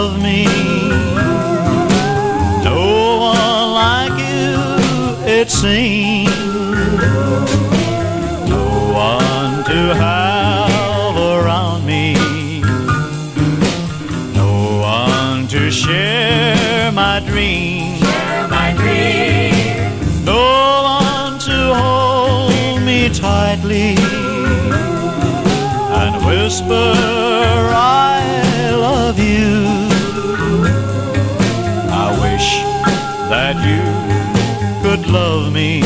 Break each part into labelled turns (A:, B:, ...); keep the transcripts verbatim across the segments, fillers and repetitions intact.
A: love me. No one like you, it seems. No one to have around me. No one to share my dreams.
B: Share my dreams.
A: No one to hold me tightly and whisper I love you. I wish that you could love me.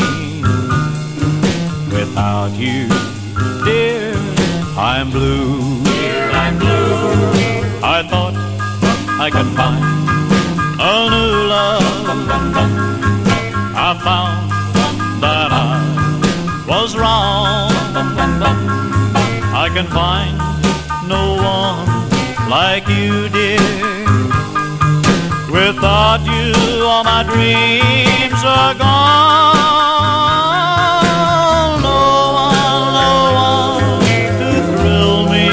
A: Without you, dear, I'm blue.
B: Dear, I'm blue.
A: I thought I could find a new love. I found that I was wrong. I can find no one like you, dear. Without you, all my dreams are gone. No one, no one to thrill me.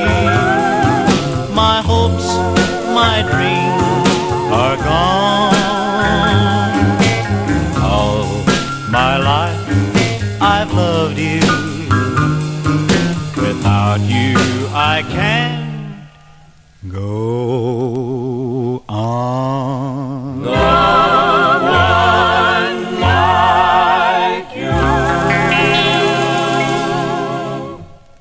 A: My hopes, my dreams are gone. All my life I've loved you. Without you I can't go